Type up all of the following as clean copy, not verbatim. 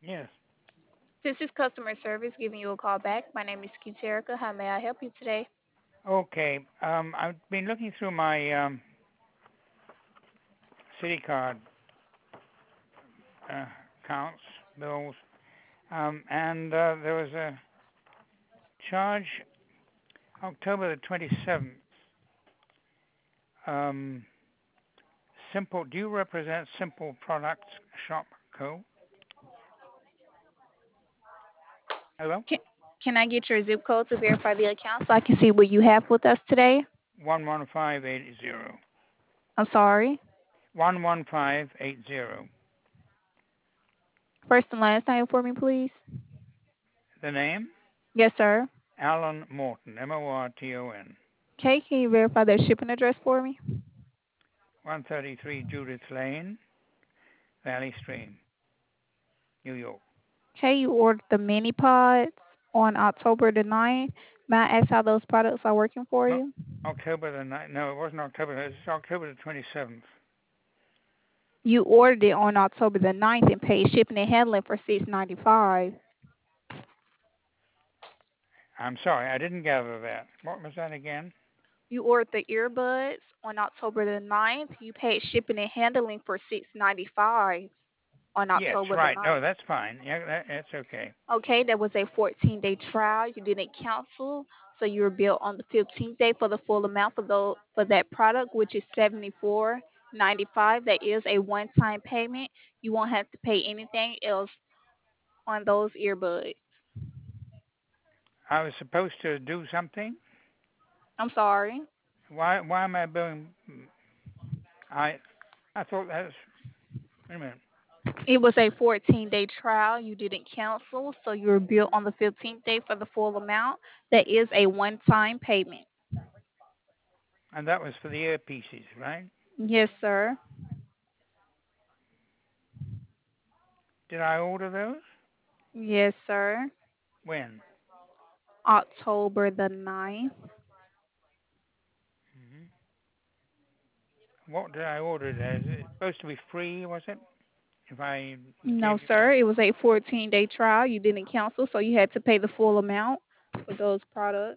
Yes. This is customer service giving you a call back. My name is Keterica. How may I help you today? Okay. I've been looking through my city card uh, accounts, bills, and there was a charge October the 27th. Um, Simple. Do you represent Simple Products Shop Co? Hello. Can, can I get your zip code to verify the account so I can see what you have with us today? 11580. I'm sorry. 11580. First and last name for me, please. The name? Yes, sir. Alan Morton. Morton. Okay, can you verify their shipping address for me? 133 Judith Lane, Valley Stream, New York. Okay, you ordered the mini pods on October the 9th. May I ask how those products are working for No, you? October the 9th. No, it wasn't October. It was October the 27th. You ordered it on October the 9th and paid shipping and handling for $6.95. I'm sorry, I didn't gather that. What was that again? You ordered the earbuds on October the 9th. You paid shipping and handling for $6.95 on Yes, October the right. No, 9th. that's fine. Yeah, that's okay. Okay, that was a 14-day trial. You didn't cancel, so you were billed on the 15th day for the full amount for that product, which is 74.95. That is a one-time payment. You won't have to pay anything else on those earbuds. I was supposed to do something. I'm sorry. Why am I billing? I I thought that was. Wait a minute. It was a 14-day trial. You didn't cancel, so you were billed on the 15th day for the full amount. That is a one-time payment. And that was for the earpieces, right? Yes, sir. Did I order those? Yes, sir. When? October the 9th. Hmm. What did I order? Is it supposed to be free? Was it? If I No, gave you sir. It was a 14-day trial. You didn't cancel, so you had to pay the full amount for those products.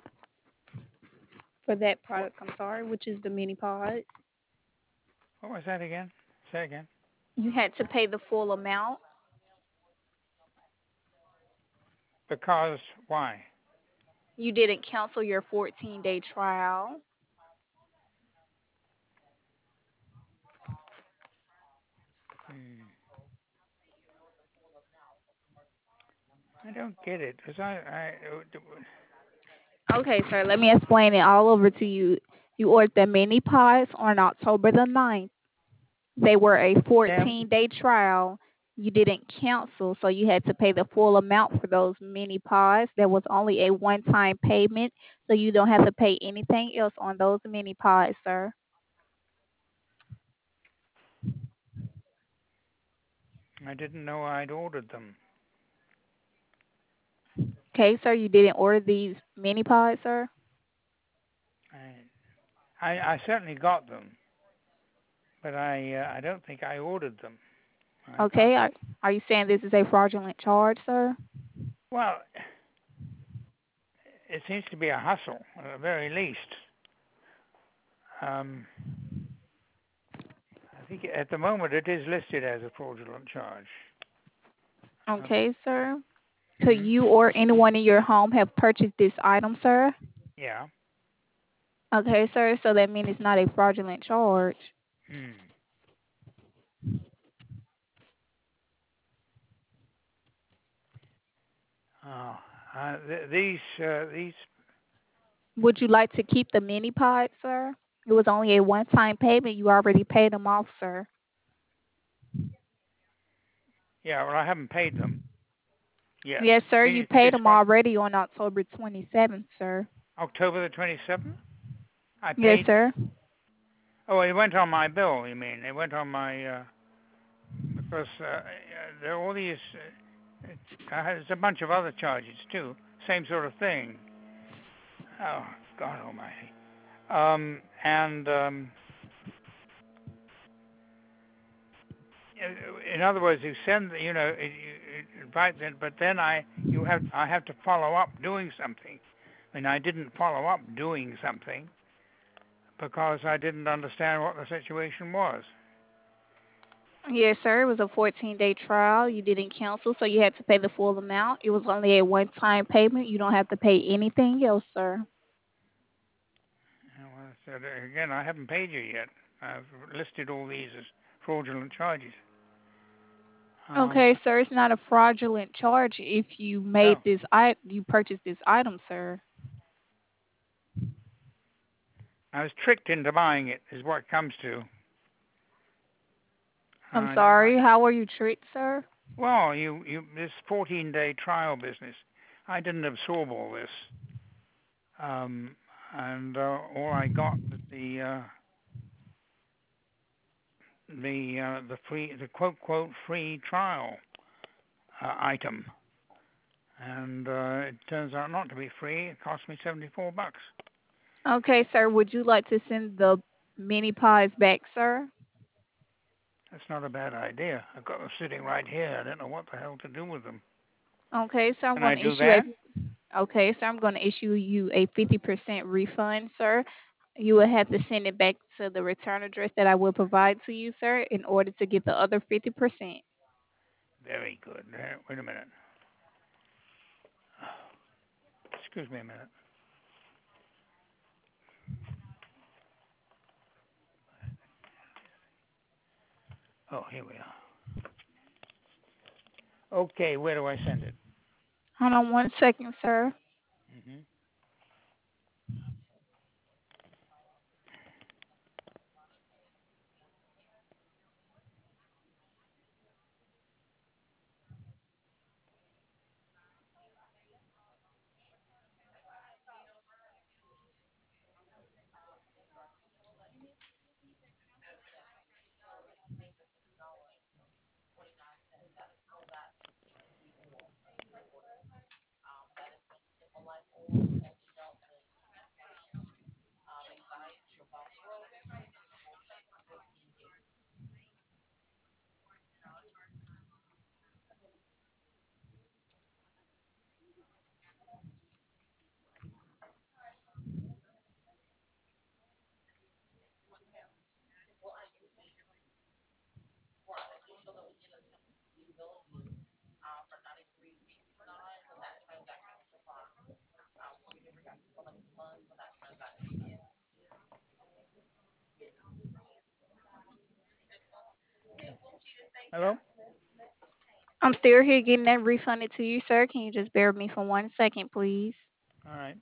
For that what? product, I'm sorry, which is the mini pod. What was that again? Say again. You had to pay the full amount. Because why? You didn't cancel your 14-day trial. Hmm. I don't get it. Because Okay, sir, let me explain it all over to you. You ordered the mini pods on October the 9th. They were a them 14-day trial. You didn't cancel, so you had to pay the full amount for those mini pods. There was only a one-time payment, so you don't have to pay anything else on those mini pods, sir. I didn't know I'd ordered them. Okay, sir, you didn't order these mini pods, sir? I certainly got them, but I don't think I ordered them. I got Okay, are you saying this is a fraudulent charge, sir? well. It seems to be a hustle, at the very least. Um, I think at the moment it is listed as a fraudulent charge. Um, Okay, sir. Could hmm. you or anyone in your home have purchased this item, sir? Yeah. Okay, sir, so that means it's not a fraudulent charge. Hmm. Oh, these. Would you like to keep the mini pod, sir? It was only a one-time payment. You already paid them off, sir. Yeah. Well, I haven't paid them yet. Yes, sir. You paid This them one, already on October 27th, sir. October the 27th. I Yes, paid. sir. Oh, it went on my bill. You mean it went on my because there are all these. There's a bunch of other charges too. Same sort of thing. Oh, God Almighty. And in other words, you send, right then, but then I have to follow up doing something. And I didn't follow up doing something because I didn't understand what the situation was. Yes, sir. It was a 14-day trial. You didn't cancel, so you had to pay the full amount. It was only a one-time payment. You don't have to pay anything else, sir. And I said again, I haven't paid you yet. I've listed all these as fraudulent charges. Um, Okay, sir. It's not a fraudulent charge if you made no, you purchased this item, sir. I was tricked into buying it, is what it comes to. I'm You might, sorry. How were you tricked, sir? well, this 14-day trial business, I didn't absorb all this, um, and all I got was the quote free trial item, and it turns out not to be free. It cost me $74. Okay, sir. Would you like to send the mini pies back, sir? That's not a bad idea. I've got them sitting right here. I don't know what the hell to do with them. Okay, so I'm Can going I to do issue a that? Okay, so I'm going to issue you a 50% refund, sir. You will have to send it back to the return address that I will provide to you, sir, in order to get the other 50%. Very good. Wait a minute. Excuse me a minute. Oh, here we are. Okay, where do I send it? Hold on one second, sir. Hmm. Hello? I'm still here getting that refunded to you, sir. Can you just bear with me for one second, please? All right.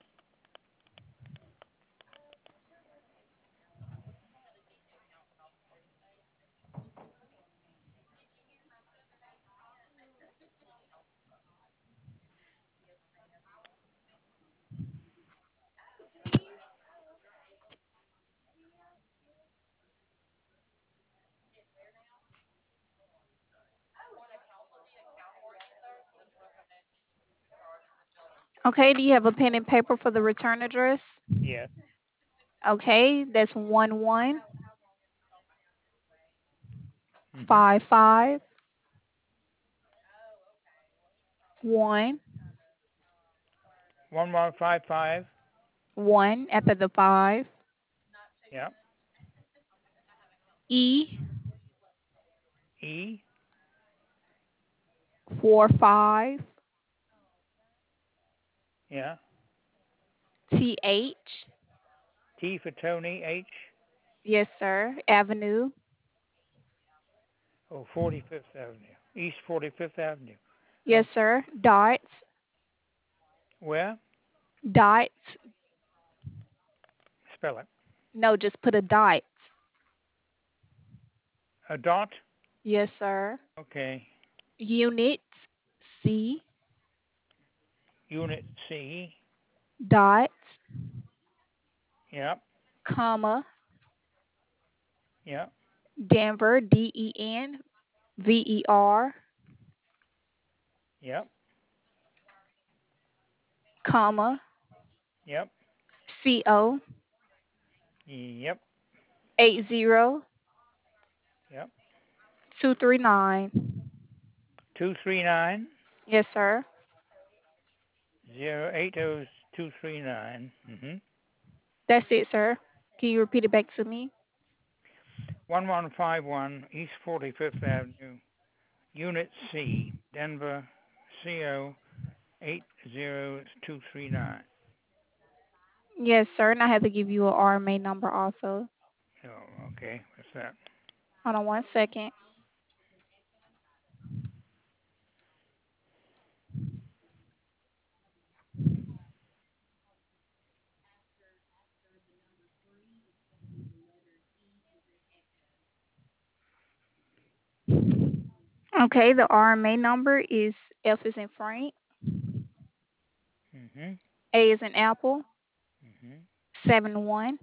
Okay, do you have a pen and paper for the return address? Yes. Okay, that's 1155 Hmm. 1 1155. 1 after the 5 Yeah. E E. 45 Yeah. TH. T for Tony. H. Yes, sir. Avenue. Oh, 45th Avenue. East 45th Avenue. Yes, Okay. sir. Dots. Where? Dots. Spell it. No, just put a dot. A dot. Yes, sir. Okay. Unit C. Unit C. Dot. Yep. Comma. Yep. Denver. DENVER. Yep. Comma. Yep. CO. Yep. 80 Yep. 239. 239 Yes, sir. 080239. That's it, sir. Can you repeat it back to me? 1151 East 45th Avenue, Unit C, Denver, CO 80239. Yes, sir. And I have to give you a RMA number also. Oh, okay. What's that? Hold on one second. Okay, the RMA number is F is in Frank, Mhm. A is in Apple, Mhm. 71,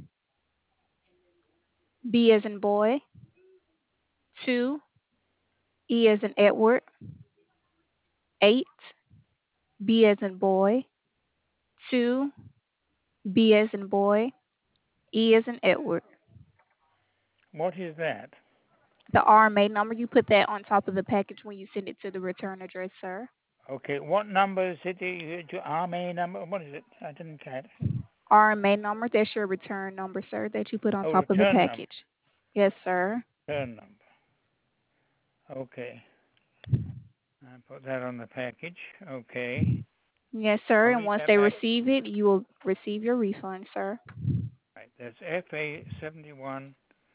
B as in boy, 2, E as in Edward, 8, B as in boy, 2, B as in boy, E as in Edward. What is that? The RMA number, you put that on top of the package when you send it to the return address, sir. Okay. What number is it? The RMA number? What is it? I didn't catch. RMA number, that's your return number, sir, that you put on Oh, top of the return number. package. Yes, sir. Return number. Okay. I put that on the package. Okay. Yes, sir. I'll And read once that they back. receive it, you will receive your refund, sir. Right. That's FA 71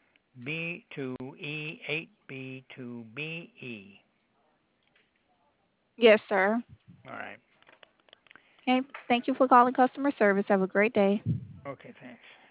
B2E 8B2BE. Yes, sir. All right. Okay. Thank you for calling customer service. Have a great day. Okay. Thanks.